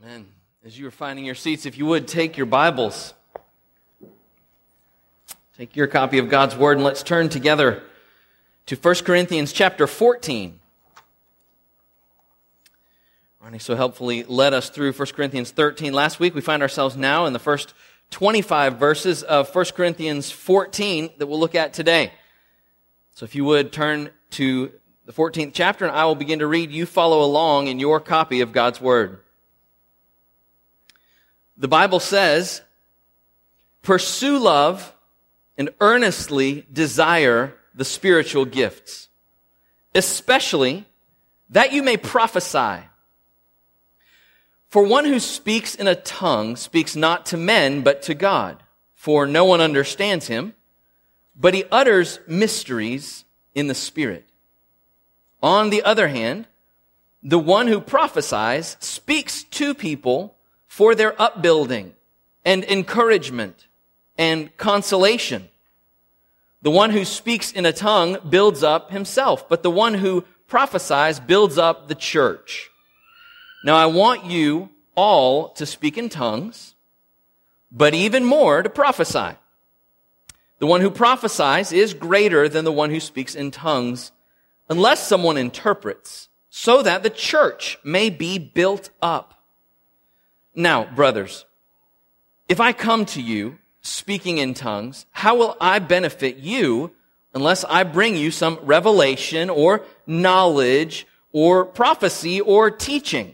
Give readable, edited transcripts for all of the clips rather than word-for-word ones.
Amen. As you are finding your seats, if you would, take your Bibles. Take your copy of God's Word and let's turn together to 1 Corinthians chapter 14. Ronnie so helpfully led us through 1 Corinthians 13 last week. We find ourselves now in the first 25 verses of 1 Corinthians 14 that we'll look at today. So if you would, turn to the 14th chapter and I will begin to read. You follow along in your copy of God's Word. The Bible says, "Pursue love and earnestly desire the spiritual gifts, especially that you may prophesy. For one who speaks in a tongue speaks not to men, but to God, for no one understands him, but he utters mysteries in the Spirit. On the other hand, the one who prophesies speaks to people for their upbuilding and encouragement and consolation. The one who speaks in a tongue builds up himself, but the one who prophesies builds up the church. Now I want you all to speak in tongues, but even more to prophesy. The one who prophesies is greater than the one who speaks in tongues, unless someone interprets, so that the church may be built up. Now, brothers, if I come to you speaking in tongues, how will I benefit you unless I bring you some revelation or knowledge or prophecy or teaching?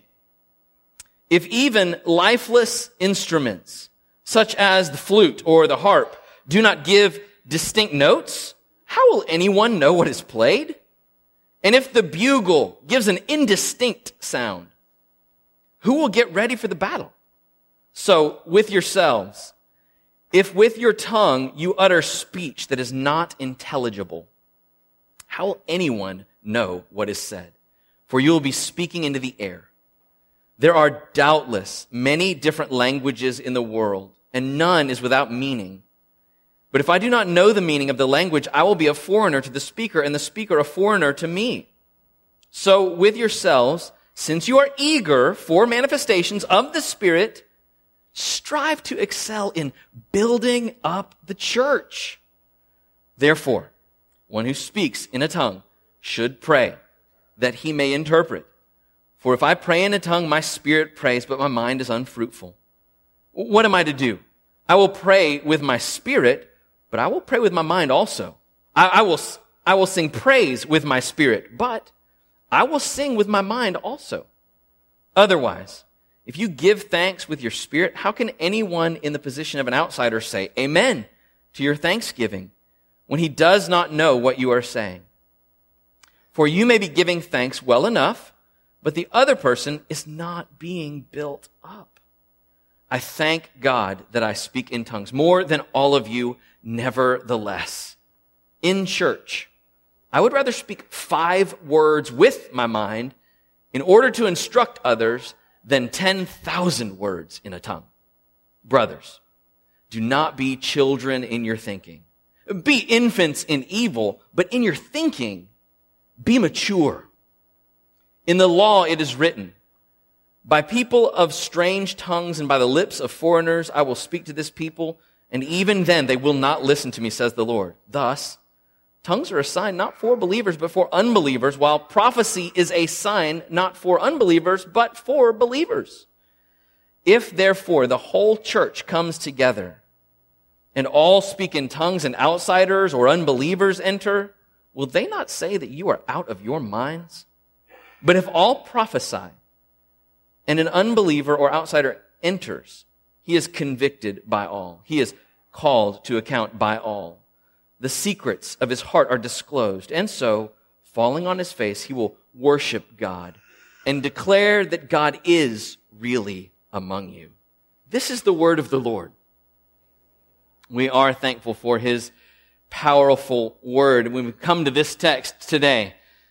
If even lifeless instruments, such as the flute or the harp, do not give distinct notes, how will anyone know what is played? And if the bugle gives an indistinct sound, who will get ready for the battle? So with yourselves, if with your tongue you utter speech that is not intelligible, how will anyone know what is said? For you will be speaking into the air. There are doubtless many different languages in the world, and none is without meaning. But if I do not know the meaning of the language, I will be a foreigner to the speaker, and the speaker a foreigner to me. So with yourselves, since you are eager for manifestations of the Spirit, strive to excel in building up the church. Therefore, one who speaks in a tongue should pray that he may interpret. For if I pray in a tongue, my spirit prays, but my mind is unfruitful. What am I to do? I will pray with my spirit, but I will pray with my mind also. I will sing praise with my spirit, but I will sing with my mind also. Otherwise, if you give thanks with your spirit, how can anyone in the position of an outsider say amen to your thanksgiving when he does not know what you are saying? For you may be giving thanks well enough, but the other person is not being built up. I thank God that I speak in tongues more than all of you, nevertheless. In church, I would rather speak 5 words with my mind in order to instruct others than 10,000 words in a tongue. Brothers, do not be children in your thinking. Be infants in evil, but in your thinking, be mature. In the law it is written, by people of strange tongues and by the lips of foreigners I will speak to this people, and even then they will not listen to me, says the Lord. Thus, tongues are a sign not for believers, but for unbelievers, while prophecy is a sign not for unbelievers, but for believers. If, therefore, the whole church comes together and all speak in tongues and outsiders or unbelievers enter, will they not say that you are out of your minds? But if all prophesy and an unbeliever or outsider enters, he is convicted by all. He is called to account by all. The secrets of his heart are disclosed, and so, falling on his face, he will worship God and declare that God is really among you. This is the word of the Lord. We are thankful for his powerful word. When we come to this text today,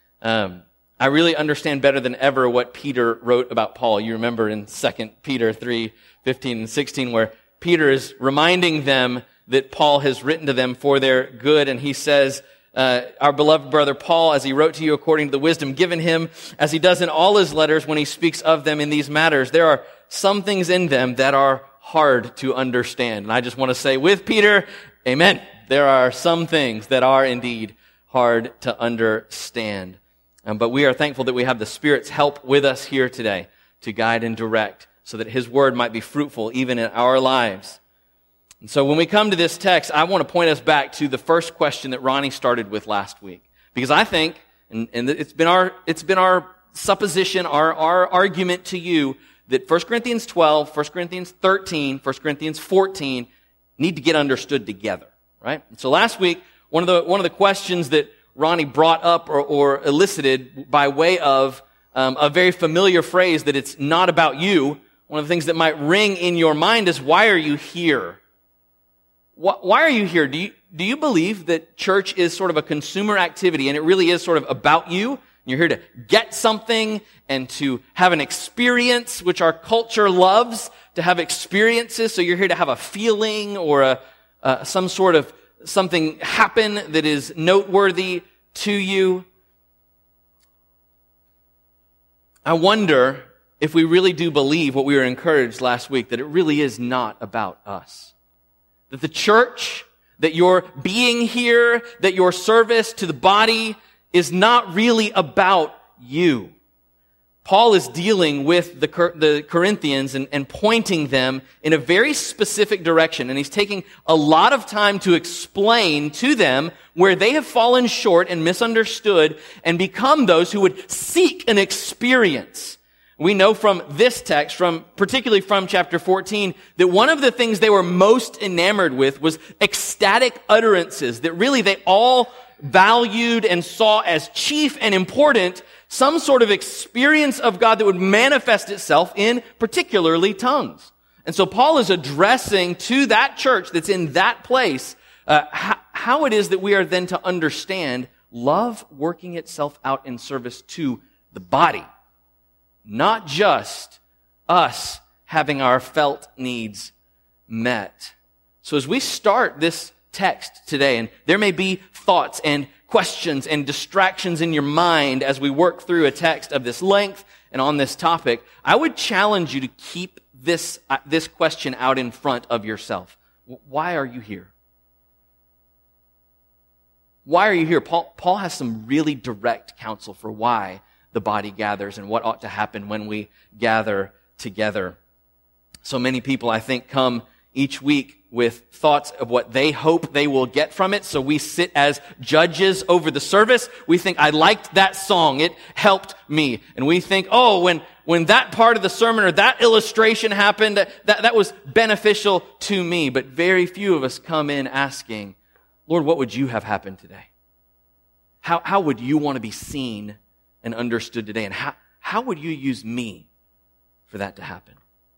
I really understand better than ever what Peter wrote about Paul. You remember in 2 Peter 3:15 and 16, where Peter is reminding them that Paul has written to them for their good, and he says, our beloved brother Paul, as he wrote to you according to the wisdom given him, as he does in all his letters when he speaks of them in these matters, there are some things in them that are hard to understand. And I just want to say with Peter, amen. There are some things that are indeed hard to understand. But we are thankful that we have the Spirit's help with us here today to guide and direct so that His Word might be fruitful even in our lives. And so when we come to this text, I want to point us back to the first question that Ronnie started with last week. Because I think, and it's been our supposition, our argument to you, that 1 Corinthians 12, 1 Corinthians 13, 1 Corinthians 14 need to get understood together, right? And so last week, one of the questions that Ronnie brought up or elicited by way of a very familiar phrase that it's not about you, one of the things that might ring in your mind is, why are you here? Why are you here? Do you believe that church is sort of a consumer activity and it really is sort of about you? You're here to get something and to have an experience, which our culture loves, to have experiences. So you're here to have a feeling or some sort of something happen that is noteworthy to you. I wonder if we really do believe what we were encouraged last week, that it really is not about us. That the church, that your being here, that your service to the body is not really about you. Paul is dealing with the Corinthians and pointing them in a very specific direction. And he's taking a lot of time to explain to them where they have fallen short and misunderstood and become those who would seek an experience. We know from this text, particularly from chapter 14, that one of the things they were most enamored with was ecstatic utterances, that really they all valued and saw as chief and important some sort of experience of God that would manifest itself in particularly tongues. And so Paul is addressing to that church that's in that place how it is that we are then to understand love working itself out in service to the body. Not just us having our felt needs met. So as we start this text today, and there may be thoughts and questions and distractions in your mind as we work through a text of this length and on this topic, I would challenge you to keep this question out in front of yourself. Why are you here? Why are you here? Paul has some really direct counsel for why the body gathers and what ought to happen when we gather together. So many people, I think, come each week with thoughts of what they hope they will get from it. So we sit as judges over the service. We think, I liked that song. It helped me. And we think, oh, when that part of the sermon or that illustration happened, that was beneficial to me. But very few of us come in asking, Lord, what would you have happen today? How would you want to be seen and understood today? And how would you use me for that to happen?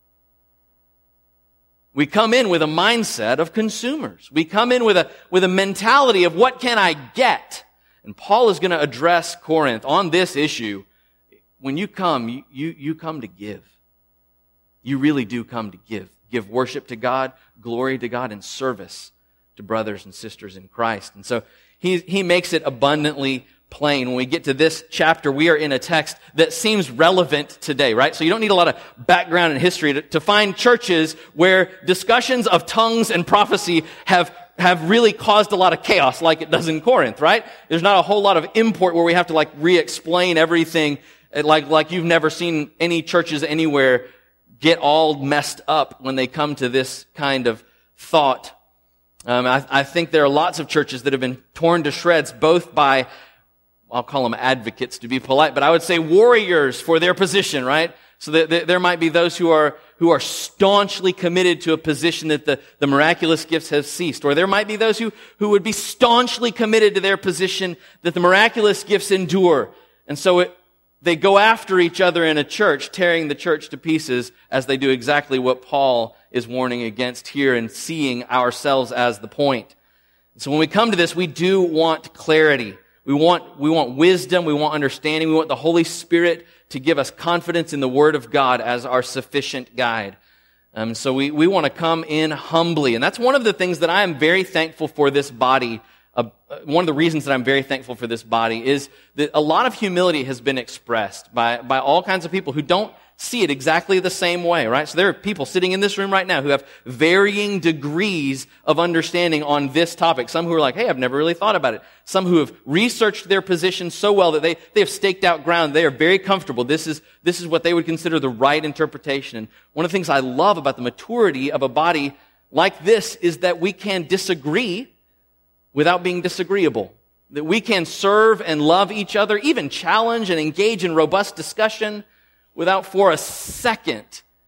We come in with a mindset of consumers. We come in with a mentality of what can I get? And Paul is going to address Corinth on this issue. When you come, you come to give. You really do come to give. Give worship to God, glory to God, and service to brothers and sisters in Christ. And so he makes it abundantly plain. When we get to this chapter, we are in a text that seems relevant today, right? So you don't need a lot of background and history to find churches where discussions of tongues and prophecy have really caused a lot of chaos like it does in Corinth, right? There's not a whole lot of import where we have to re-explain everything like you've never seen any churches anywhere get all messed up when they come to this kind of thought. I think there are lots of churches that have been torn to shreds both by, I'll call them advocates to be polite, but I would say warriors for their position, right? So there might be those who are staunchly committed to a position that the miraculous gifts have ceased. Or there might be those who would be staunchly committed to their position that the miraculous gifts endure. And so they go after each other in a church, tearing the church to pieces as they do exactly what Paul is warning against here and seeing ourselves as the point. So when we come to this, we do want clarity. We want wisdom, we want understanding, we want the Holy Spirit to give us confidence in the Word of God as our sufficient guide. So we want to come in humbly. And that's one of the things that I am very thankful for this body. One of the reasons that I'm very thankful for this body is that a lot of humility has been expressed by all kinds of people who don't see it exactly the same way, right? So there are people sitting in this room right now who have varying degrees of understanding on this topic. Some who are like, hey, I've never really thought about it. Some who have researched their position so well that they have staked out ground. They are very comfortable. This is what they would consider the right interpretation. And one of the things I love about the maturity of a body like this is that we can disagree without being disagreeable. That we can serve and love each other, even challenge and engage in robust discussion without for a second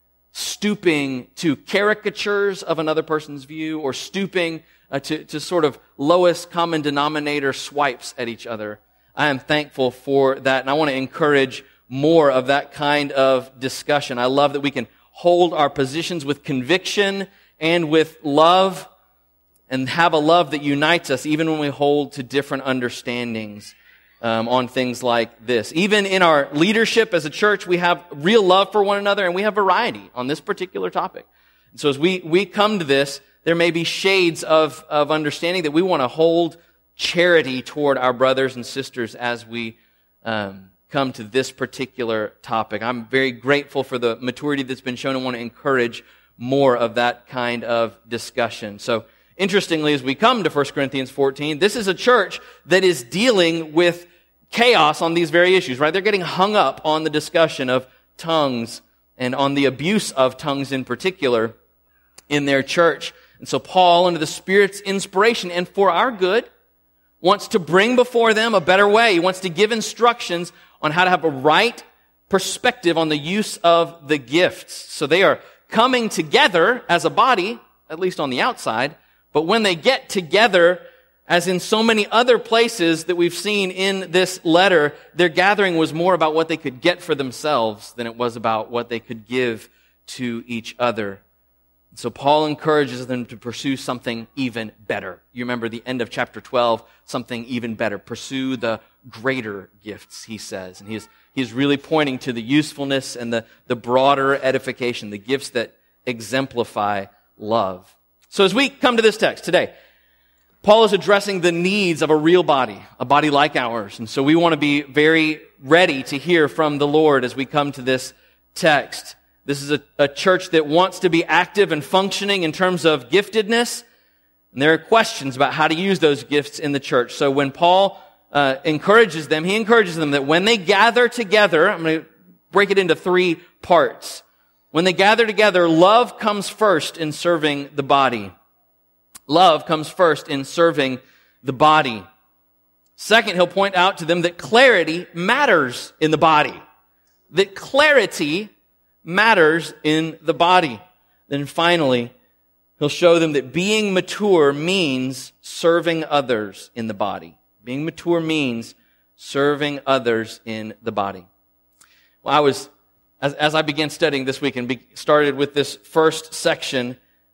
stooping to caricatures of another person's view or stooping to sort of lowest common denominator swipes at each other. I am thankful for that, and I want to encourage more of that kind of discussion. I love that we can hold our positions with conviction and with love, and have a love that unites us even when we hold to different understandings on things like this. Even in our leadership as a church, we have real love for one another, and we have variety on this particular topic. And so as we come to this, there may be shades of understanding that we want to hold charity toward our brothers and sisters as we come to this particular topic. I'm very grateful for the maturity that's been shown and want to encourage more of that kind of discussion. So, interestingly, as we come to 1 Corinthians 14, this is a church that is dealing with chaos on these very issues, right? They're getting hung up on the discussion of tongues and on the abuse of tongues in particular in their church. And so Paul, under the Spirit's inspiration and for our good, wants to bring before them a better way. He wants to give instructions on how to have a right perspective on the use of the gifts. So they are coming together as a body, at least on the outside, but when they get together, as in so many other places that we've seen in this letter, their gathering was more about what they could get for themselves than it was about what they could give to each other. So Paul encourages them to pursue something even better. You remember the end of chapter 12, something even better. Pursue the greater gifts, he says. And he is really pointing to the usefulness and the broader edification, the gifts that exemplify love. So as we come to this text today, Paul is addressing the needs of a real body, a body like ours. And so we want to be very ready to hear from the Lord as we come to this text. This is a church that wants to be active and functioning in terms of giftedness. And there are questions about how to use those gifts in the church. So when Paul encourages them, he encourages them that when they gather together, I'm going to break it into 3 parts. When they gather together, love comes first in serving the body. Love comes first in serving the body. Second, he'll point out to them that clarity matters in the body. That clarity matters in the body. Then finally, he'll show them that being mature means serving others in the body. Being mature means serving others in the body. Well, as I began studying this week and started with this first section,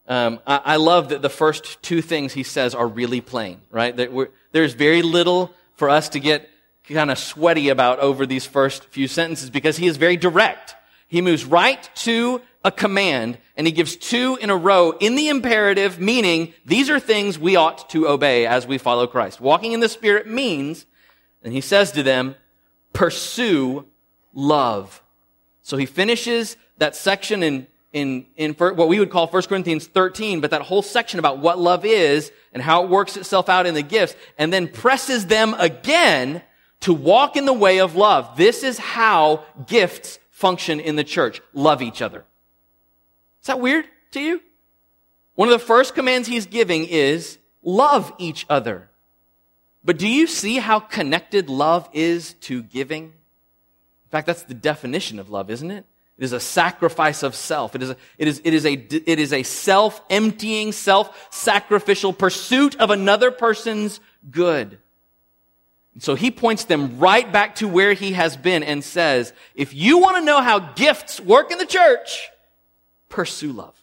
I love that the first 2 things he says are really plain, right? There's very little for us to get kind of sweaty about over these first few sentences because he is very direct. He moves right to a command, and he gives 2 in a row in the imperative, meaning these are things we ought to obey as we follow Christ. Walking in the Spirit means, and he says to them, pursue love. So he finishes that section in what we would call 1 Corinthians 13, but that whole section about what love is and how it works itself out in the gifts, and then presses them again to walk in the way of love. This is how gifts function in the church. Love each other. Is that weird to you? One of the first commands he's giving is love each other. But do you see how connected love is to giving? In fact, that's the definition of love, isn't it? It is a sacrifice of self. It is a self-emptying, self-sacrificial pursuit of another person's good. And so he points them right back to where he has been and says, if you want to know how gifts work in the church, pursue love.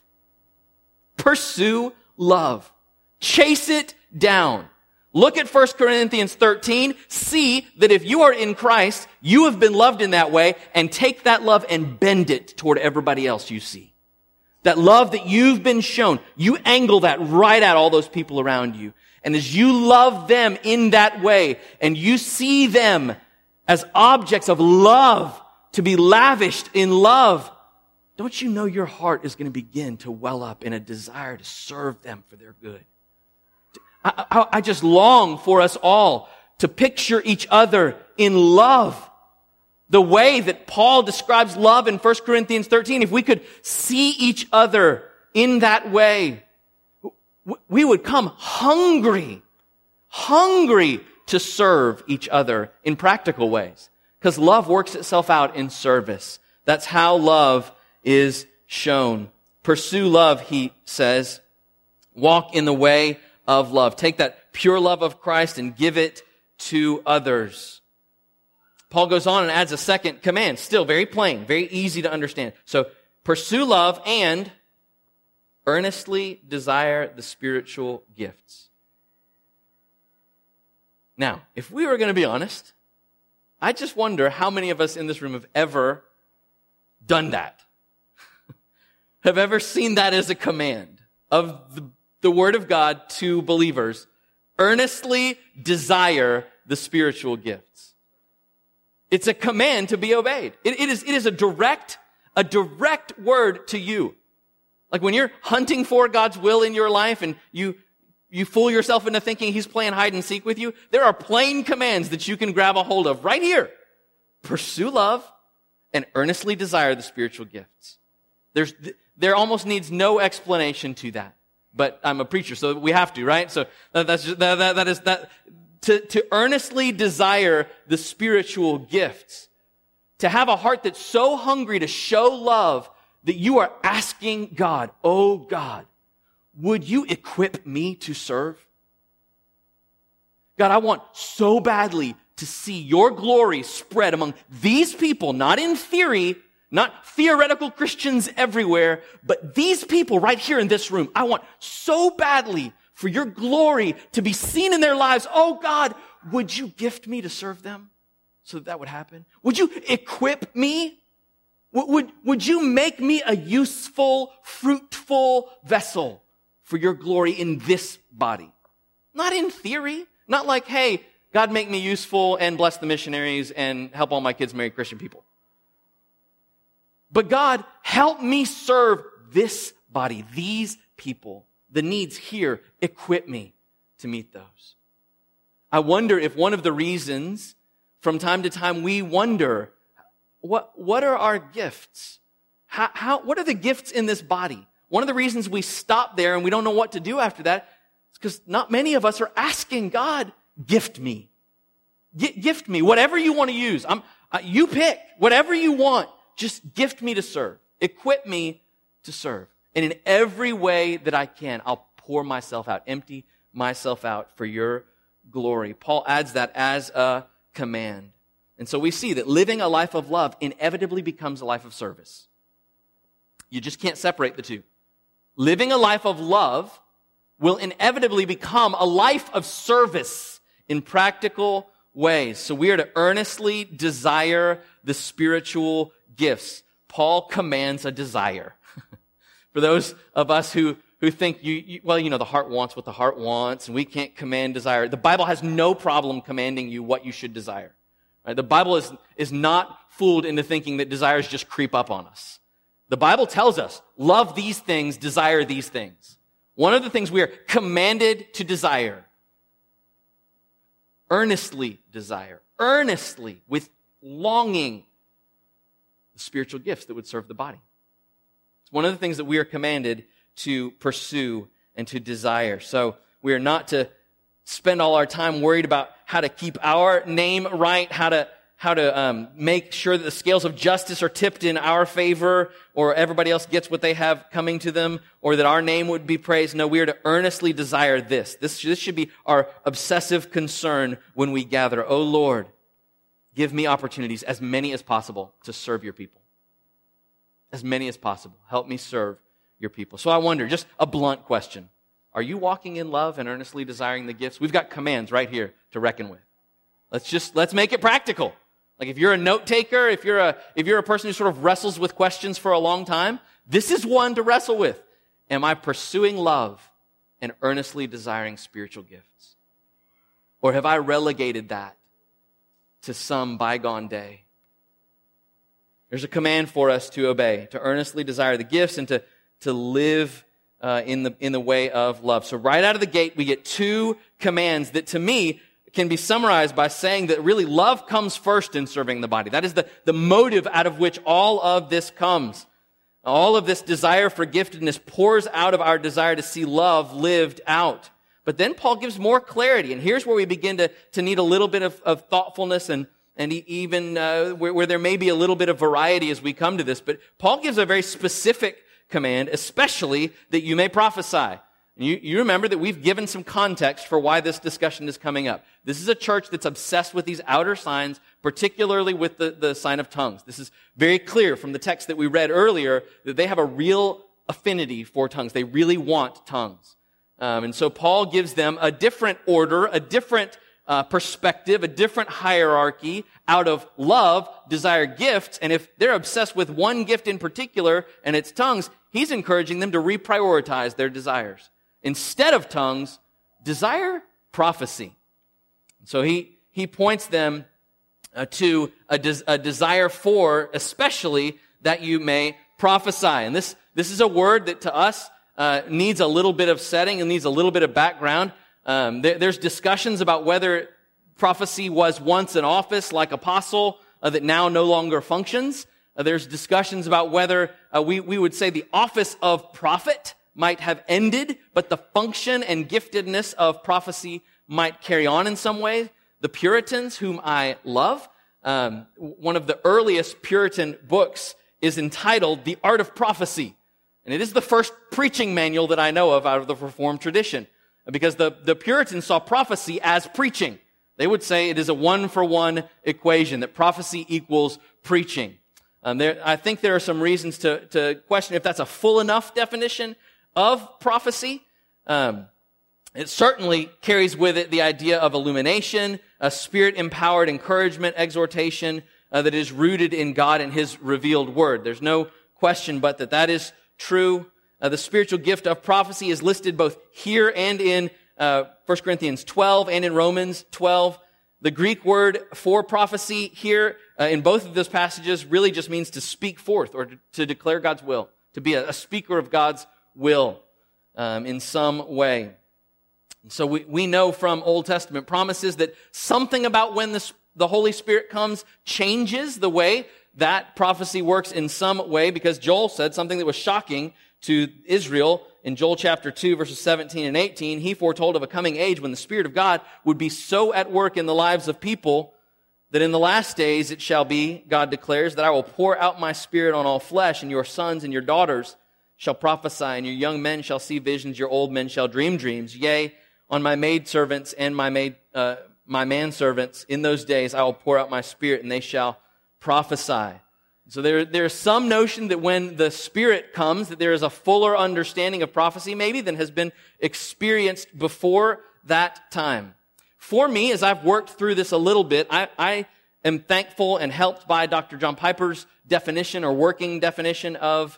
Pursue love. Chase it down. Look at 1 Corinthians 13. See that if you are in Christ, you have been loved in that way, and take that love and bend it toward everybody else you see. That love that you've been shown, you angle that right at all those people around you. And as you love them in that way, and you see them as objects of love to be lavished in love, don't you know your heart is going to begin to well up in a desire to serve them for their good? I just long for us all to picture each other in love. The way that Paul describes love in 1 Corinthians 13, if we could see each other in that way, we would come hungry to serve each other in practical ways. Because love works itself out in service. That's how love is shown. Pursue love, he says. Walk in the way of love. Take that pure love of Christ and give it to others. Paul goes on and adds a second command. Still very plain, very easy to understand. So, pursue love and earnestly desire the spiritual gifts. Now, if we were going to be honest, I just wonder how many of us in this room have ever done that. Have ever seen that as a command of the Word of God to believers. Earnestly desire the spiritual gifts. It's a command to be obeyed. It is a direct word to you. Like when you're hunting for God's will in your life and you fool yourself into thinking He's playing hide and seek with you, there are plain commands that you can grab a hold of right here. Pursue love and earnestly desire the spiritual gifts. There almost needs no explanation to that. But I'm a preacher, so we have to, right? So to earnestly desire the spiritual gifts. To have a heart that's so hungry to show love that you are asking God, oh God, would you equip me to serve? God, I want so badly to see your glory spread among these people, not in theory, not theoretical Christians everywhere, but these people right here in this room. I want so badly for your glory to be seen in their lives. Oh God, would you gift me to serve them so that would happen? Would you equip me? Would you make me a useful, fruitful vessel for your glory in this body? Not in theory. Not like, hey, God make me useful and bless the missionaries and help all my kids marry Christian people. But God, help me serve this body, these people, the needs here. Equip me to meet those. I wonder if one of the reasons from time to time we wonder, what are our gifts? What are the gifts in this body? One of the reasons we stop there and we don't know what to do after that is because not many of us are asking God, gift me. Gift me, whatever you want to use. You pick, whatever you want. Just gift me to serve. Equip me to serve. And in every way that I can, I'll pour myself out, empty myself out for your glory. Paul adds that as a command. And so we see that living a life of love inevitably becomes a life of service. You just can't separate the two. Living a life of love will inevitably become a life of service in practical ways. So we are to earnestly desire the spiritual gifts. Paul commands a desire. For those of us who think, the heart wants what the heart wants, and we can't command desire. The Bible has no problem commanding you what you should desire. Right? The Bible is not fooled into thinking that desires just creep up on us. The Bible tells us, love these things, desire these things. One of the things we are commanded to desire, earnestly desire, earnestly, with longing, the spiritual gifts that would serve the body. It's one of the things that we are commanded to pursue and to desire. So we are not to spend all our time worried about how to keep our name right, how to make sure that the scales of justice are tipped in our favor, or everybody else gets what they have coming to them, or that our name would be praised. No, we are to earnestly desire this. This should be our obsessive concern when we gather. Oh Lord, give me opportunities, as many as possible, to serve your people. As many as possible. Help me serve your people. So I wonder, just a blunt question. Are you walking in love and earnestly desiring the gifts? We've got commands right here to reckon with. Let's make it practical. Like if you're a note taker, if you're a person who sort of wrestles with questions for a long time, this is one to wrestle with. Am I pursuing love and earnestly desiring spiritual gifts? Or have I relegated that to some bygone day? There's a command for us to obey, to earnestly desire the gifts and to live in the way of love. So right out of the gate, we get two commands that to me can be summarized by saying that really love comes first in serving the body. That is the motive out of which all of this comes. All of this desire for giftedness pours out of our desire to see love lived out. But then Paul gives more clarity, and here's where we begin to need a little bit of thoughtfulness and even where there may be a little bit of variety as we come to this. But Paul gives a very specific command, especially that you may prophesy. And you remember that we've given some context for why this discussion is coming up. This is a church that's obsessed with these outer signs, particularly with the sign of tongues. This is very clear from the text that we read earlier that they have a real affinity for tongues. They really want tongues. And so Paul gives them a different order, a different perspective, a different hierarchy out of love, desire gifts. And if they're obsessed with one gift in particular, and it's tongues, he's encouraging them to reprioritize their desires. Instead of tongues, desire prophecy. So he points them to a desire for, especially, that you may prophesy. And this is a word that to us needs a little bit of setting and needs a little bit of background. There's discussions about whether prophecy was once an office like apostle that now no longer functions. There's discussions about whether we would say the office of prophet might have ended, but the function and giftedness of prophecy might carry on in some way. The Puritans, whom I love, one of the earliest Puritan books is entitled The Art of Prophecy. And it is the first preaching manual that I know of out of the Reformed tradition. Because the Puritans saw prophecy as preaching. They would say it is a one-for-one equation, that prophecy equals preaching. I think there are some reasons to question if that's a full enough definition of prophecy. It certainly carries with it the idea of illumination, a spirit-empowered encouragement, exhortation that is rooted in God and His revealed word. There's no question but that is true. The spiritual gift of prophecy is listed both here and in 1 Corinthians 12 and in Romans 12. The Greek word for prophecy here in both of those passages really just means to speak forth or to declare God's will, to be a speaker of God's will in some way. So we know from Old Testament promises that something about when the Holy Spirit comes changes the way that prophecy works in some way, because Joel said something that was shocking to Israel in Joel chapter 2, verses 17 and 18. He foretold of a coming age when the Spirit of God would be so at work in the lives of people that in the last days it shall be, God declares, that I will pour out my Spirit on all flesh, and your sons and your daughters shall prophesy, and your young men shall see visions, your old men shall dream dreams. Yea, on my maidservants and my manservants in those days I will pour out my Spirit, and they shall prophesy. So there's some notion that when the Spirit comes, that there is a fuller understanding of prophecy maybe than has been experienced before that time. For me, as I've worked through this a little bit, I am thankful and helped by Dr. John Piper's definition or working definition of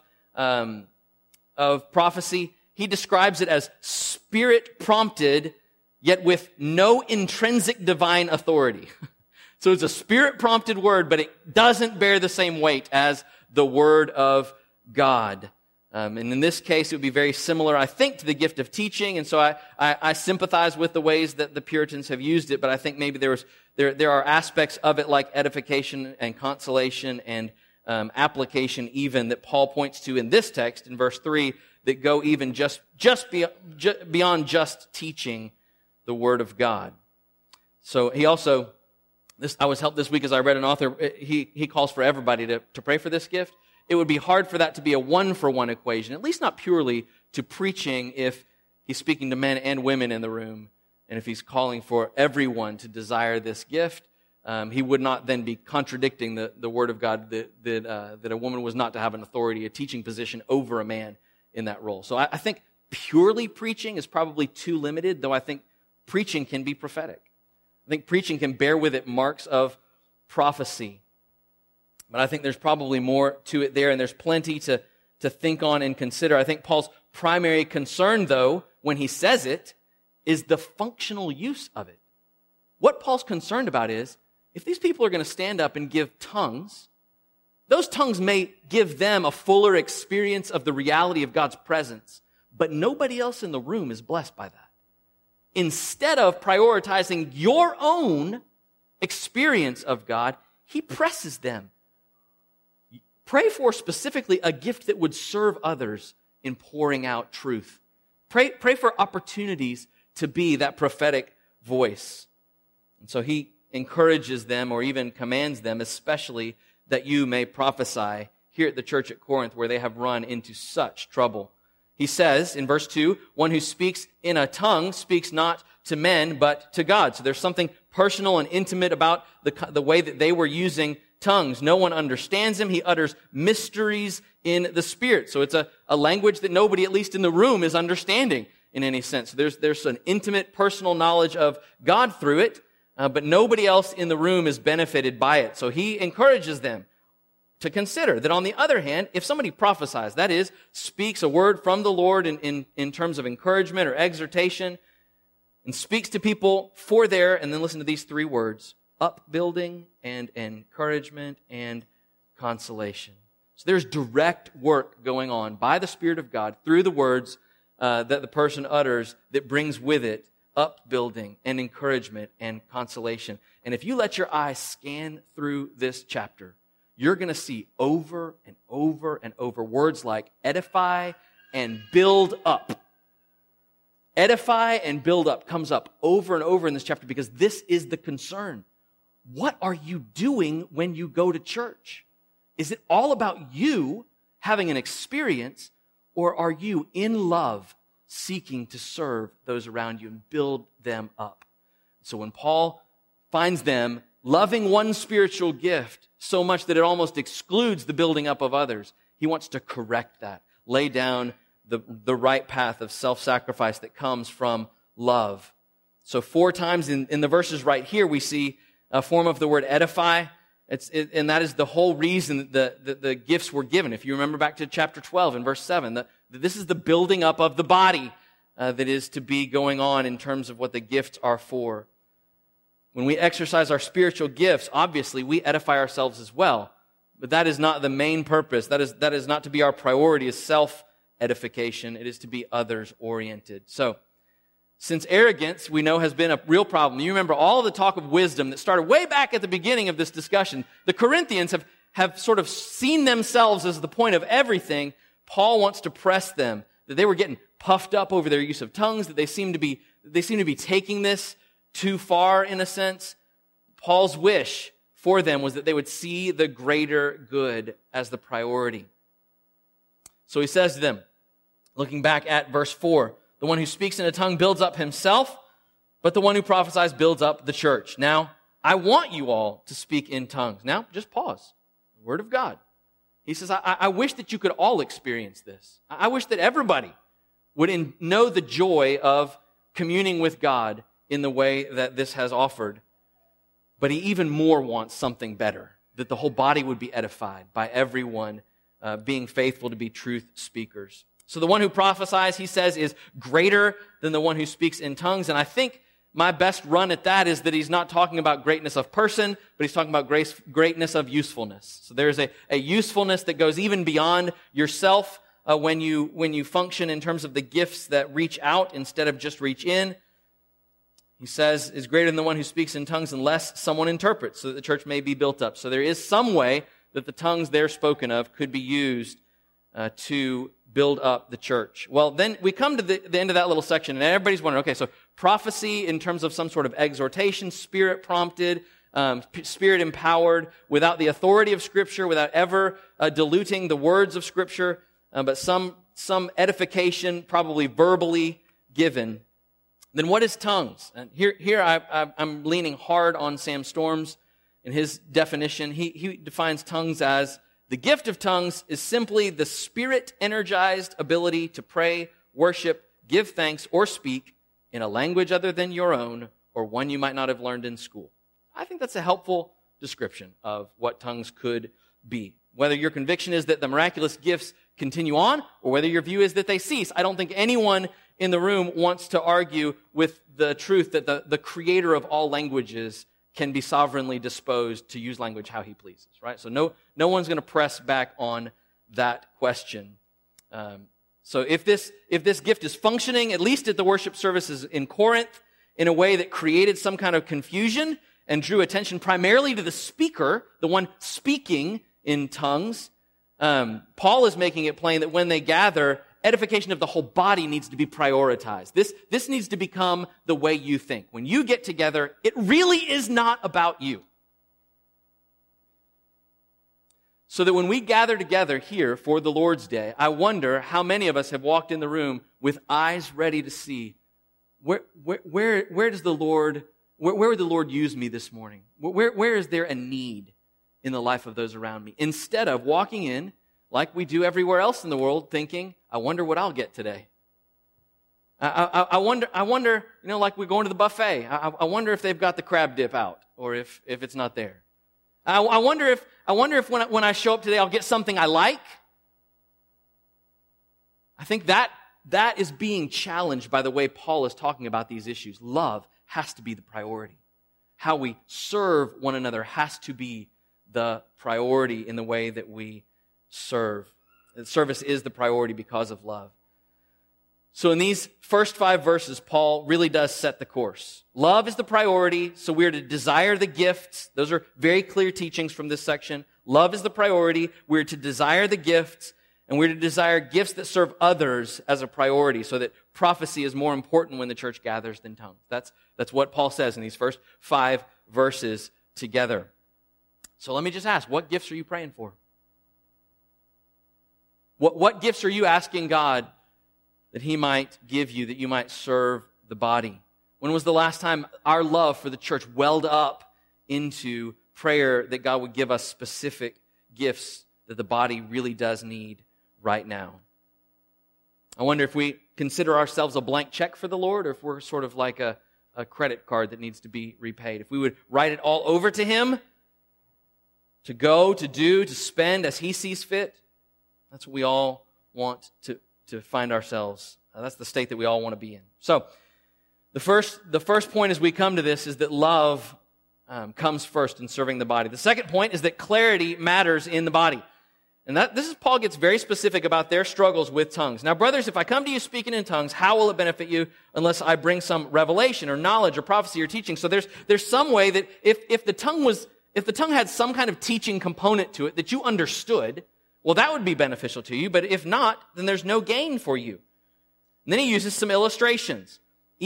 prophecy. He describes it as Spirit-prompted, yet with no intrinsic divine authority. So it's a Spirit-prompted word, but it doesn't bear the same weight as the Word of God. And in this case, it would be very similar, I think, to the gift of teaching. And so I sympathize with the ways that the Puritans have used it, but I think maybe there are aspects of it like edification and consolation and application even that Paul points to in this text in verse 3 that go even just beyond just teaching the Word of God. So he also... I was helped this week as I read an author, he calls for everybody to pray for this gift. It would be hard for that to be a one-for-one equation, at least not purely to preaching if he's speaking to men and women in the room, and if he's calling for everyone to desire this gift. He would not then be contradicting the Word of God that a woman was not to have an authority, a teaching position over a man in that role. So I think purely preaching is probably too limited, though I think preaching can be prophetic. I think preaching can bear with it marks of prophecy. But I think there's probably more to it there, and there's plenty to think on and consider. I think Paul's primary concern, though, when he says it, is the functional use of it. What Paul's concerned about is, if these people are going to stand up and give tongues, Those tongues may give them a fuller experience of the reality of God's presence, but nobody else in the room is blessed by that. Instead of prioritizing your own experience of God, he presses them. Pray for specifically a gift that would serve others in pouring out truth. Pray for opportunities to be that prophetic voice. And so he encourages them or even commands them, especially that you may prophesy here at the church at Corinth where they have run into such trouble. He says in verse 2, one who speaks in a tongue speaks not to men but to God. So there's something personal and intimate about the way that they were using tongues. No one understands him. He utters mysteries in the Spirit. So it's a language that nobody, at least in the room, is understanding in any sense. So there's an intimate personal knowledge of God through it, but nobody else in the room is benefited by it. So he encourages them to consider that on the other hand, if somebody prophesies, that is, speaks a word from the Lord in terms of encouragement or exhortation, and speaks to people for their, and then listen to these three words, upbuilding and encouragement and consolation. So there's direct work going on by the Spirit of God through the words that the person utters that brings with it upbuilding and encouragement and consolation. And if you let your eyes scan through this chapter, you're going to see over and over and over words like edify and build up. Edify and build up comes up over and over in this chapter because this is the concern. What are you doing when you go to church? Is it all about you having an experience, or are you in love seeking to serve those around you and build them up? So when Paul finds them loving one spiritual gift so much that it almost excludes the building up of others, he wants to correct that, lay down the right path of self-sacrifice that comes from love. So 4 times in the verses right here, we see a form of the word edify. And that is the whole reason that the gifts were given. If you remember back to chapter 12 and verse 7, this is the building up of the body that is to be going on in terms of what the gifts are for. When we exercise our spiritual gifts, obviously we edify ourselves as well. But that is not the main purpose. That is not to be our priority as self-edification. It is to be others-oriented. So, since arrogance, we know, has been a real problem. You remember all the talk of wisdom that started way back at the beginning of this discussion. The Corinthians have sort of seen themselves as the point of everything. Paul wants to press them, that they were getting puffed up over their use of tongues, that they seem to be taking this too far in a sense. Paul's wish for them was that they would see the greater good as the priority. So he says to them, looking back at verse 4, the one who speaks in a tongue builds up himself, but the one who prophesies builds up the church. Now, I want you all to speak in tongues. Now, just pause. The Word of God. He says, I wish that you could all experience this. I wish that everybody would know the joy of communing with God in the way that this has offered. But he even more wants something better, that the whole body would be edified by everyone being faithful to be truth speakers. So the one who prophesies, he says, is greater than the one who speaks in tongues. And I think my best run at that is that he's not talking about greatness of person, but he's talking about greatness of usefulness. So there's a usefulness that goes even beyond yourself when you function in terms of the gifts that reach out instead of just reach in. He says, is greater than the one who speaks in tongues unless someone interprets, so that the church may be built up. So there is some way that the tongues there spoken of could be used to build up the church. Well, then we come to the end of that little section, and everybody's wondering, okay, so prophecy in terms of some sort of exhortation, Spirit-prompted, Spirit-empowered, without the authority of Scripture, without ever diluting the words of Scripture, but some edification, probably verbally given. Then what is tongues? And here I'm leaning hard on Sam Storms in his definition. He defines tongues as the gift of tongues is simply the Spirit-energized ability to pray, worship, give thanks, or speak in a language other than your own or one you might not have learned in school. I think that's a helpful description of what tongues could be. Whether your conviction is that the miraculous gifts continue on or whether your view is that they cease, I don't think anyone in the room wants to argue with the truth that the creator of all languages can be sovereignly disposed to use language how he pleases, right? So no one's going to press back on that question. So if this gift is functioning, at least at the worship services in Corinth, in a way that created some kind of confusion and drew attention primarily to the speaker, the one speaking in tongues, Paul is making it plain that when they gather, edification of the whole body needs to be prioritized. This needs to become the way you think. When you get together, it really is not about you. So that when we gather together here for the Lord's Day, I wonder how many of us have walked in the room with eyes ready to see where does the Lord, where would the Lord use me this morning? Where is there a need in the life of those around me? Instead of walking in like we do everywhere else in the world, thinking, I wonder what I'll get today. I wonder, like we're going to the buffet. I wonder if they've got the crab dip out, or if it's not there. I wonder if when I show up today, I'll get something I like. I think that is being challenged by the way Paul is talking about these issues. Love has to be the priority. How we serve one another has to be the priority in the way that we serve. Service is the priority because of love. So in these first 5 verses, Paul really does set the course. Love is the priority, so we're to desire the gifts. Those are very clear teachings from this section. Love is the priority. We're to desire the gifts, and we're to desire gifts that serve others as a priority, so that prophecy is more important when the church gathers than tongues. That's what Paul says in these first 5 verses together. So let me just ask, what gifts are you praying for? What gifts are you asking God that He might give you, that you might serve the body? When was the last time our love for the church welled up into prayer that God would give us specific gifts that the body really does need right now? I wonder if we consider ourselves a blank check for the Lord, or if we're sort of like a credit card that needs to be repaid. If we would write it all over to Him, to go, to do, to spend as He sees fit. That's what we all want to find ourselves. That's the state that we all want to be in. So, the first point as we come to this is that love comes first in serving the body. The second point is that clarity matters in the body. And this is Paul gets very specific about their struggles with tongues. Now, brothers, if I come to you speaking in tongues, how will it benefit you unless I bring some revelation or knowledge or prophecy or teaching? So there's some way that if the tongue had some kind of teaching component to it that you understood, well, that would be beneficial to you, but if not, then there's no gain for you. And then he uses some illustrations. If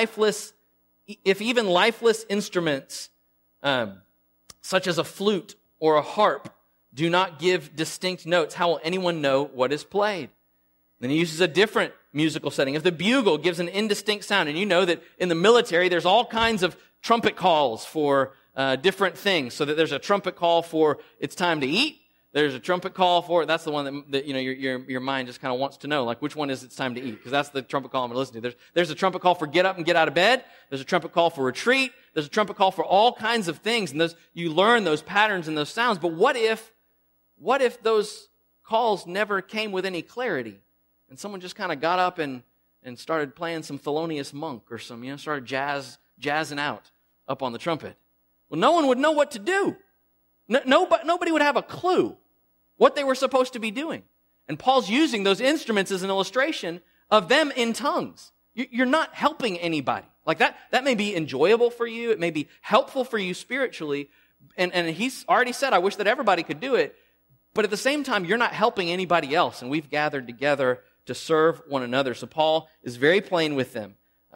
even lifeless instruments, such as a flute or a harp, do not give distinct notes, how will anyone know what is played? Then he uses a different musical setting. If the bugle gives an indistinct sound, and you know that in the military there's all kinds of trumpet calls for different things, so that there's a trumpet call for it's time to eat. There's a trumpet call for it. That's the one that your mind just kind of wants to know, like which one is it's time to eat, because that's the trumpet call I'm going to listen to. There's a trumpet call for get up and get out of bed. There's a trumpet call for retreat. There's a trumpet call for all kinds of things, and you learn those patterns and those sounds. But what if those calls never came with any clarity, and someone just kind of got up and started playing some Thelonious Monk or some, started jazzing out up on the trumpet? Well, no one would know what to do. Nobody would have a clue what they were supposed to be doing. And Paul's using those instruments as an illustration of them in tongues. You're not helping anybody. Like that may be enjoyable for you. It may be helpful for you spiritually. And he's already said, I wish that everybody could do it. But at the same time, you're not helping anybody else. And we've gathered together to serve one another. So Paul is very plain with them.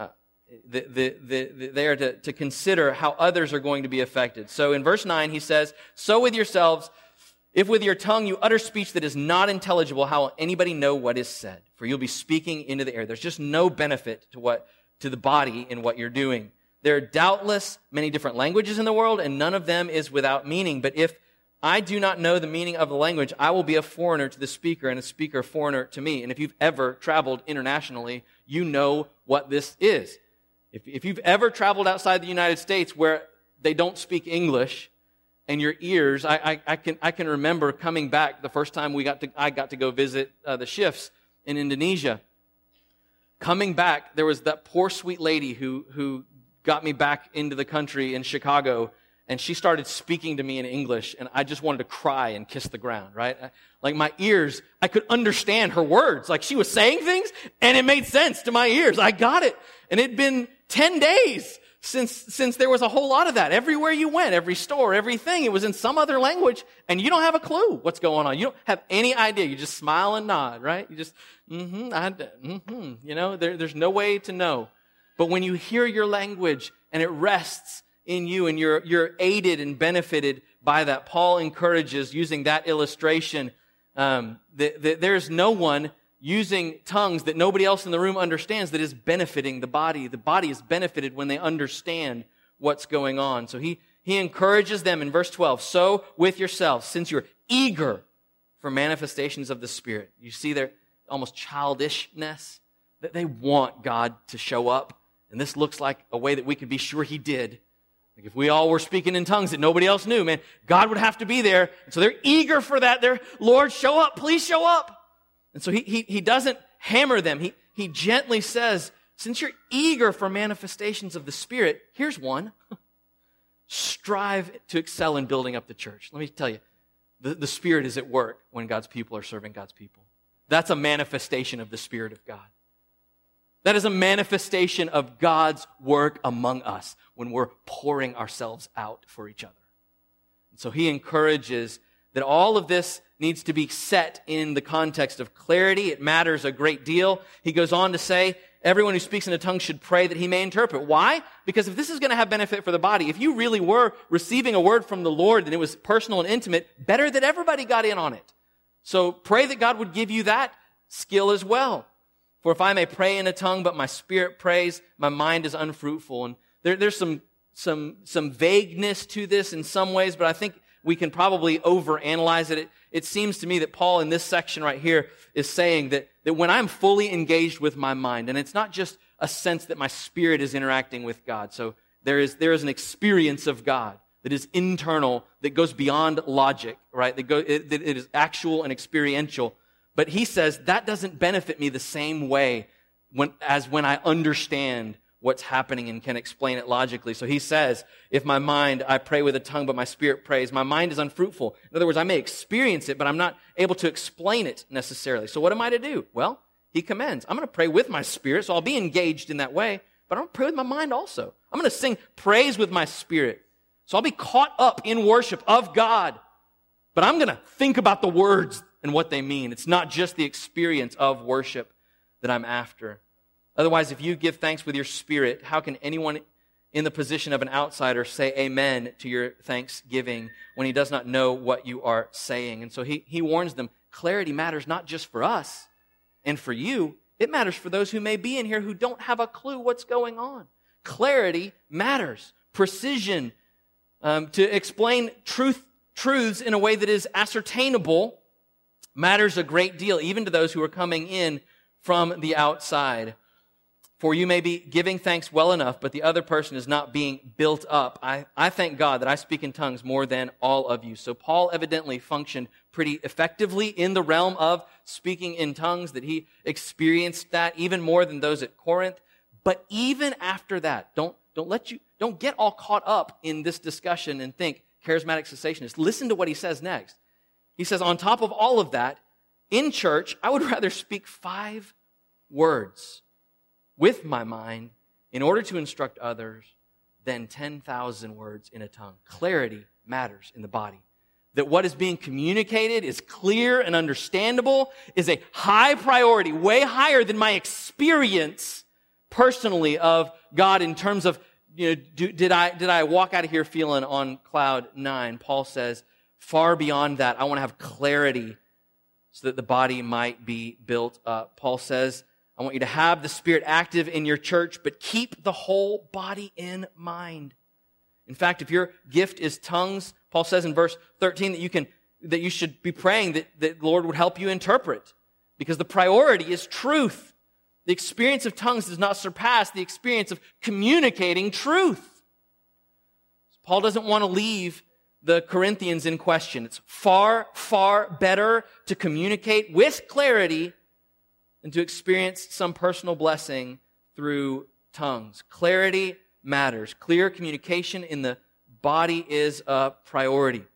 They are to consider how others are going to be affected. So in verse 9, he says, so with yourselves, if with your tongue you utter speech that is not intelligible, how will anybody know what is said? For you'll be speaking into the air. There's just no benefit to the body in what you're doing. There are doubtless many different languages in the world, and none of them is without meaning. But if I do not know the meaning of the language, I will be a foreigner to the speaker, and a speaker a foreigner to me. And if you've ever traveled internationally, you know what this is. If you've ever traveled outside the United States where they don't speak English, and your ears, I can remember coming back the first time I got to go visit the Shifts in Indonesia. Coming back, there was that poor sweet lady who got me back into the country in Chicago, and she started speaking to me in English, and I just wanted to cry and kiss the ground, right? Like my ears, I could understand her words. Like she was saying things, and it made sense to my ears. I got it. And it'd been 10 days since there was a whole lot of that. Everywhere you went, every store, everything, it was in some other language, and you don't have a clue what's going on. You don't have any idea. You just smile and nod, right? You just, you know, there's no way to know. But when you hear your language and it rests in you and you're aided and benefited by that, Paul encourages, using that illustration, that there's no one using tongues that nobody else in the room understands that is benefiting the body. The body is benefited when they understand what's going on. So he encourages them in verse 12, so with yourselves, since you're eager for manifestations of the Spirit. You see their almost childishness, that they want God to show up. And this looks like a way that we could be sure He did. Like if we all were speaking in tongues that nobody else knew, man, God would have to be there. And so they're eager for that. They're, Lord, show up, please show up. And so he doesn't hammer them. He gently says, since you're eager for manifestations of the Spirit, here's one. Strive to excel in building up the church. Let me tell you, the Spirit is at work when God's people are serving God's people. That's a manifestation of the Spirit of God. That is a manifestation of God's work among us when we're pouring ourselves out for each other. And so he encourages that all of this needs to be set in the context of clarity. It matters a great deal. He goes on to say, everyone who speaks in a tongue should pray that he may interpret. Why? Because if this is going to have benefit for the body, if you really were receiving a word from the Lord and it was personal and intimate, better that everybody got in on it. So pray that God would give you that skill as well. For if I may pray in a tongue, but my spirit prays, my mind is unfruitful. And there's some vagueness to this in some ways, but I think we can probably overanalyze it. It seems to me that Paul in this section right here is saying that when I'm fully engaged with my mind, and it's not just a sense that my spirit is interacting with God. So there is an experience of God that is internal, that goes beyond logic, right? It is actual and experiential. But he says that doesn't benefit me the same way as when I understand what's happening and can explain it logically. So he says, if my mind, I pray with a tongue, but my spirit prays, my mind is unfruitful. In other words, I may experience it, but I'm not able to explain it necessarily. So what am I to do? Well, he commends. I'm going to pray with my spirit, so I'll be engaged in that way, but I'm going to pray with my mind also. I'm going to sing praise with my spirit. So I'll be caught up in worship of God, but I'm going to think about the words and what they mean. It's not just the experience of worship that I'm after. Otherwise, if you give thanks with your spirit, how can anyone in the position of an outsider say amen to your thanksgiving when he does not know what you are saying? And so he warns them, clarity matters not just for us and for you. It matters for those who may be in here who don't have a clue what's going on. Clarity matters. Precision, to explain truths in a way that is ascertainable matters a great deal, even to those who are coming in from the outside. For you may be giving thanks well enough, but the other person is not being built up. I thank God that I speak in tongues more than all of you. So Paul evidently functioned pretty effectively in the realm of speaking in tongues, that he experienced that even more than those at Corinth. But even after that, don't get all caught up in this discussion and think charismatic cessationists. Listen to what he says next. He says, on top of all of that, in church, I would rather speak 5 words with my mind in order to instruct others than 10,000 words in a tongue. Clarity matters in the body. That what is being communicated is clear and understandable is a high priority, way higher than my experience personally of God in terms of, did I walk out of here feeling on cloud 9? Paul says, far beyond that, I want to have clarity so that the body might be built up. Paul says, I want you to have the Spirit active in your church, but keep the whole body in mind. In fact, if your gift is tongues, Paul says in verse 13 that you should be praying that the Lord would help you interpret, because the priority is truth. The experience of tongues does not surpass the experience of communicating truth. Paul doesn't want to leave the Corinthians in question. It's far, far better to communicate with clarity and to experience some personal blessing through tongues. Clarity matters. Clear communication in the body is a priority.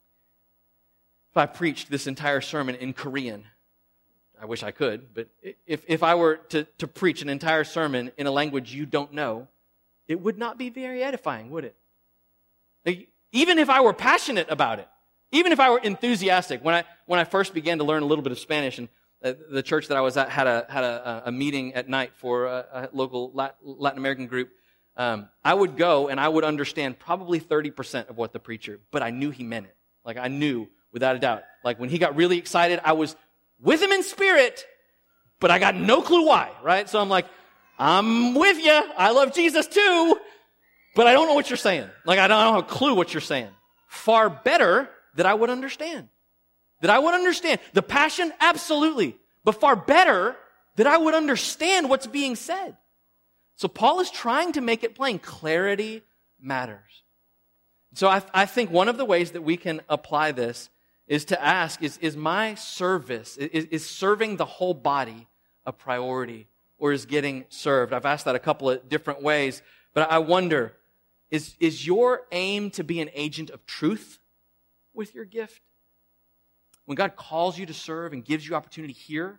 If I preached this entire sermon in Korean, I wish I could, but if I were to preach an entire sermon in a language you don't know, it would not be very edifying, would it? Like, even if I were passionate about it, even if I were enthusiastic, when I first began to learn a little bit of Spanish, and the church that I was at had a meeting at night for a local Latin American group, I would go and I would understand probably 30% of what the preacher, but I knew he meant it. Like, I knew without a doubt. Like, when he got really excited, I was with him in spirit, but I got no clue why, right? So I'm like, I'm with you. I love Jesus too, but I don't know what you're saying. Like, I don't have a clue what you're saying. Far better that I would understand. That I would understand. The passion, absolutely. But far better that I would understand what's being said. So Paul is trying to make it plain. Clarity matters. So I think one of the ways that we can apply this is to ask, is my service, is serving the whole body a priority, or is getting served? I've asked that a couple of different ways, but I wonder, is your aim to be an agent of truth with your gift? When God calls you to serve and gives you opportunity here,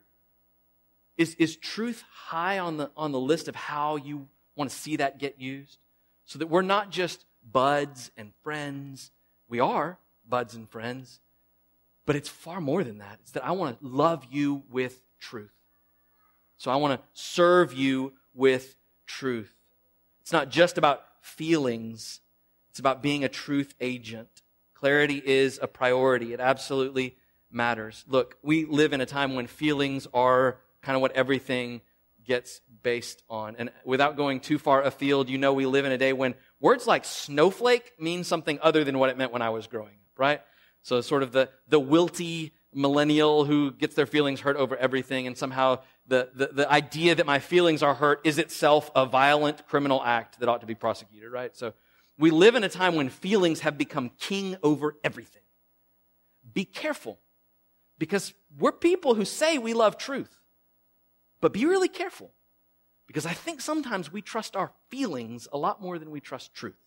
is truth high on the list of how you want to see that get used? So that we're not just buds and friends. We are buds and friends, but it's far more than that. It's that I want to love you with truth. So I want to serve you with truth. It's not just about feelings. It's about being a truth agent. Clarity is a priority. It absolutely matters. Look, we live in a time when feelings are kind of what everything gets based on. And without going too far afield, you know we live in a day when words like snowflake mean something other than what it meant when I was growing up, right? So sort of the wilty millennial who gets their feelings hurt over everything, and somehow the idea that my feelings are hurt is itself a violent criminal act that ought to be prosecuted, right? So we live in a time when feelings have become king over everything. Be careful, because we're people who say we love truth. But be really careful, because I think sometimes we trust our feelings a lot more than we trust truth.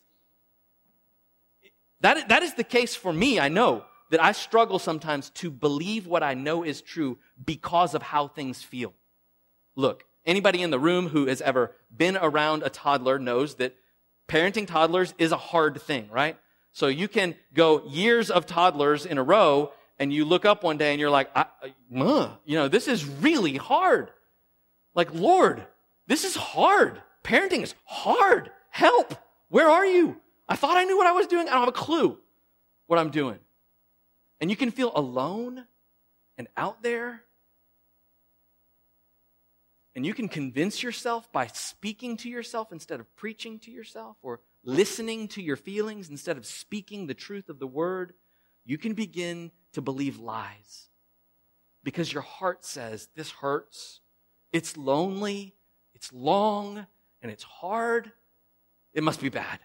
That is the case for me. I know that I struggle sometimes to believe what I know is true because of how things feel. Look, anybody in the room who has ever been around a toddler knows that parenting toddlers is a hard thing, right? So you can go years of toddlers in a row, and you look up one day and you're like, this is really hard. Like, Lord, this is hard. Parenting is hard. Help. Where are you? I thought I knew what I was doing. I don't have a clue what I'm doing. And you can feel alone and out there. And you can convince yourself by speaking to yourself instead of preaching to yourself, or listening to your feelings instead of speaking the truth of the word. You can begin to believe lies because your heart says, this hurts. It's lonely, it's long, and it's hard. It must be bad.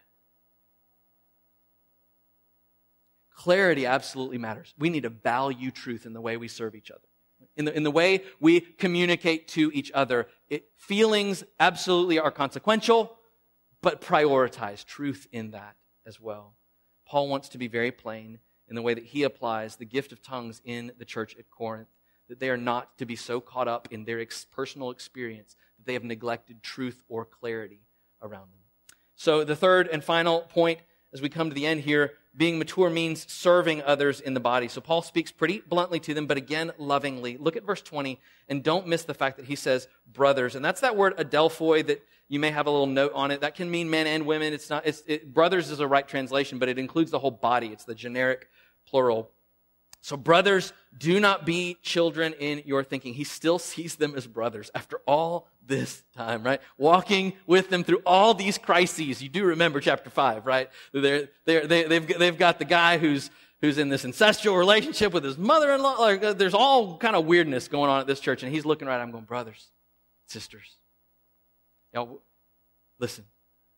Clarity absolutely matters. We need to value truth in the way we serve each other. In the way we communicate to each other. Feelings absolutely are consequential, but prioritize truth in that as well. Paul wants to be very plain in the way that he applies the gift of tongues in the church at Corinth, that they are not to be so caught up in their personal experience that they have neglected truth or clarity around them. So the third and final point as we come to the end here, being mature means serving others in the body. So Paul speaks pretty bluntly to them, but again, lovingly. Look at verse 20, and don't miss the fact that he says brothers. And that's that word adelphoi that you may have a little note on it. That can mean men and women. Brothers is a right translation, but it includes the whole body. It's the generic plural. So brothers, do not be children in your thinking. He still sees them as brothers after all this time, right? Walking with them through all these crises. You do remember chapter 5, right? They've got the guy who's in this incestual relationship with his mother-in-law. Like, there's all kind of weirdness going on at this church, and he's looking right at him going, brothers, sisters. Y'all, listen.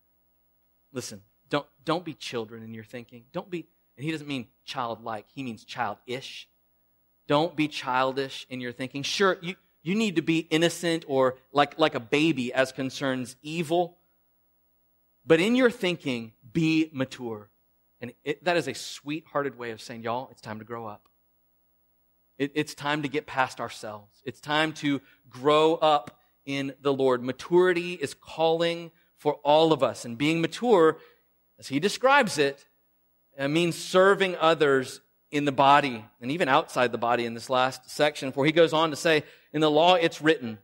Don't be children in your thinking. Don't be. And he doesn't mean childlike. He means childish. Don't be childish in your thinking. Sure, you need to be innocent or like a baby as concerns evil. But in your thinking, be mature. And that is a sweet-hearted way of saying, y'all, it's time to grow up. It's time to get past ourselves. It's time to grow up in the Lord. Maturity is calling for all of us. And being mature, as he describes it, means serving others in the body and even outside the body in this last section. For he goes on to say, in the law it's written,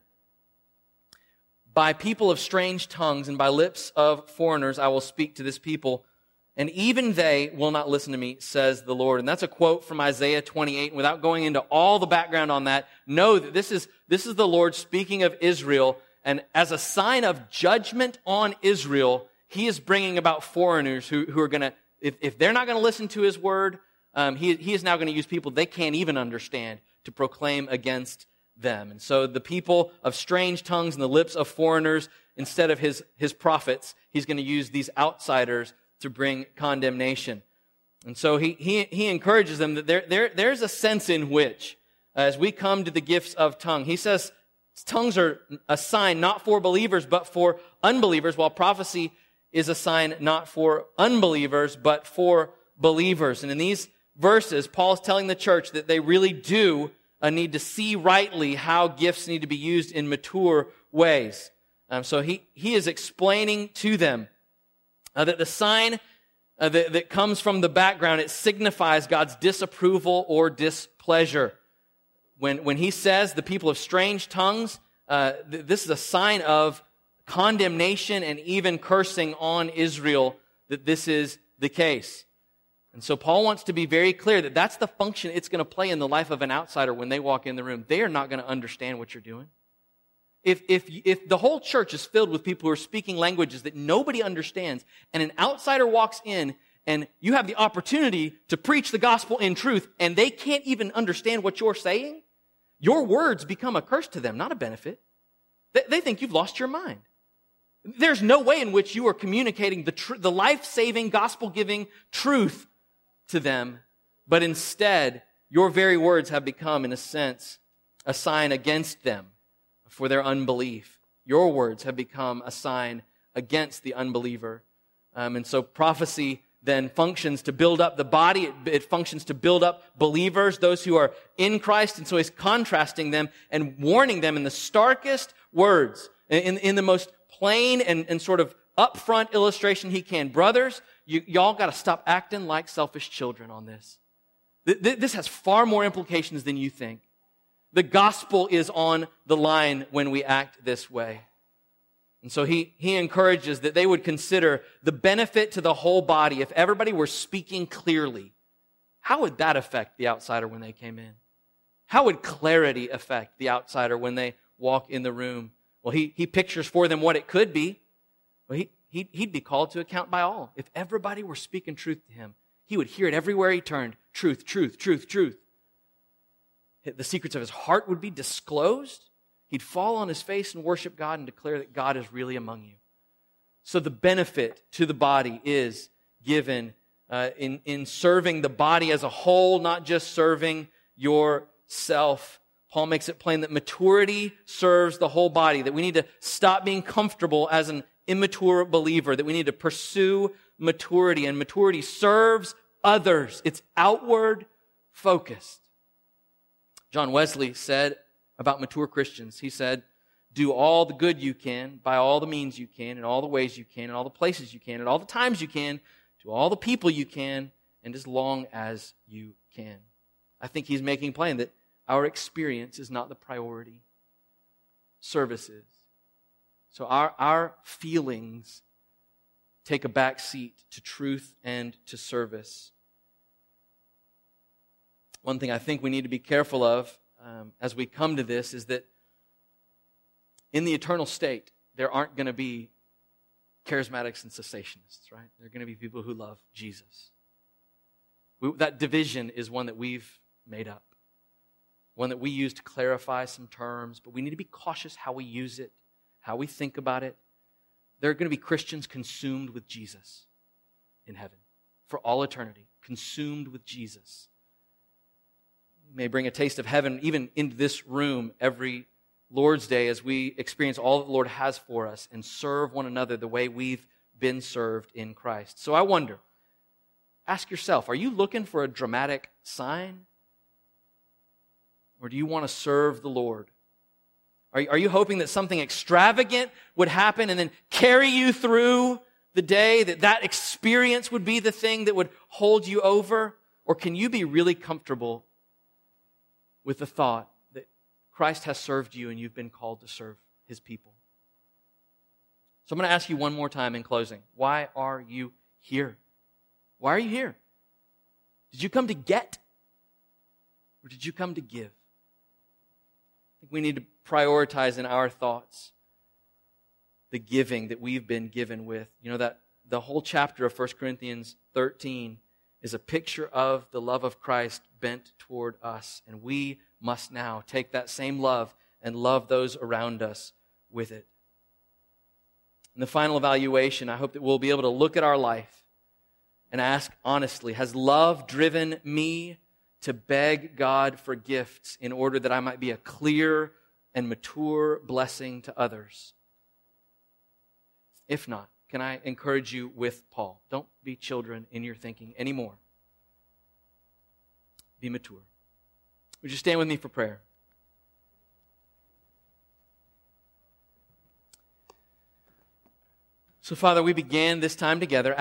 by people of strange tongues and by lips of foreigners I will speak to this people, and even they will not listen to me, says the Lord. And that's a quote from Isaiah 28. And without going into all the background on that, know that this is the Lord speaking of Israel. And as a sign of judgment on Israel, he is bringing about foreigners who are going to, if they're not going to listen to his word, he is now going to use people they can't even understand to proclaim against them. And so the people of strange tongues and the lips of foreigners, instead of his prophets, he's going to use these outsiders to bring condemnation. And so he encourages them that there's a sense in which, as we come to the gifts of tongue, he says tongues are a sign not for believers but for unbelievers, while prophecy is a sign not for unbelievers but for believers. And in these verses, Paul's telling the church that they really do need to see rightly how gifts need to be used in mature ways. So he is explaining to them that the sign that comes from the background, it signifies God's disapproval or displeasure. When he says the people of strange tongues, this is a sign of condemnation and even cursing on Israel, that this is the case. And so Paul wants to be very clear that that's the function it's going to play in the life of an outsider when they walk in the room. They are not going to understand what you're doing. If the whole church is filled with people who are speaking languages that nobody understands, and an outsider walks in and you have the opportunity to preach the gospel in truth, and they can't even understand what you're saying, your words become a curse to them, not a benefit. They think you've lost your mind. There's no way in which you are communicating the life-saving, gospel-giving truth to them, but instead, your very words have become, in a sense, a sign against them for their unbelief. Your words have become a sign against the unbeliever. And so prophecy then functions to build up the body. It functions to build up believers, those who are in Christ. And so he's contrasting them and warning them in the starkest words, in the most plain and sort of upfront illustration he can. Brothers, y'all got to stop acting like selfish children on this. This has far more implications than you think. The gospel is on the line when we act this way. And so he encourages that they would consider the benefit to the whole body. If everybody were speaking clearly, how would that affect the outsider when they came in? How would clarity affect the outsider when they walk in the room? Well, he pictures for them what it could be. Well, he'd be called to account by all. If everybody were speaking truth to him, he would hear it everywhere he turned. Truth, truth, truth, truth. The secrets of his heart would be disclosed. He'd fall on his face and worship God and declare that God is really among you. So the benefit to the body is given in serving the body as a whole, not just serving yourself. Paul makes it plain that maturity serves the whole body, that we need to stop being comfortable as an immature believer, that we need to pursue maturity, and maturity serves others. It's outward focused. John Wesley said about mature Christians, he said, do all the good you can, by all the means you can, in all the ways you can, in all the places you can, at all the times you can, to all the people you can, and as long as you can. I think he's making plain that our experience is not the priority. Service is. So our feelings take a back seat to truth and to service. One thing I think we need to be careful of as we come to this is that in the eternal state, there aren't going to be charismatics and cessationists, right? There are going to be people who love Jesus. That division is one that we've made up, one that we use to clarify some terms, but we need to be cautious how we use it, how we think about it. There are going to be Christians consumed with Jesus in heaven for all eternity, consumed with Jesus. We may bring a taste of heaven even into this room every Lord's Day as we experience all that the Lord has for us and serve one another the way we've been served in Christ. So I wonder, ask yourself, are you looking for a dramatic sign? Or do you want to serve the Lord? Are you hoping that something extravagant would happen and then carry you through the day, that experience would be the thing that would hold you over? Or can you be really comfortable with the thought that Christ has served you and you've been called to serve His people? So I'm going to ask you one more time in closing. Why are you here? Why are you here? Did you come to get? Or did you come to give? I think we need to prioritize in our thoughts the giving that we've been given with. You know, that the whole chapter of 1 Corinthians 13 is a picture of the love of Christ bent toward us. And we must now take that same love and love those around us with it. In the final evaluation, I hope that we'll be able to look at our life and ask honestly, has love driven me to beg God for gifts in order that I might be a clear and mature blessing to others? If not, can I encourage you with Paul? Don't be children in your thinking anymore. Be mature. Would you stand with me for prayer? So, Father, we began this time together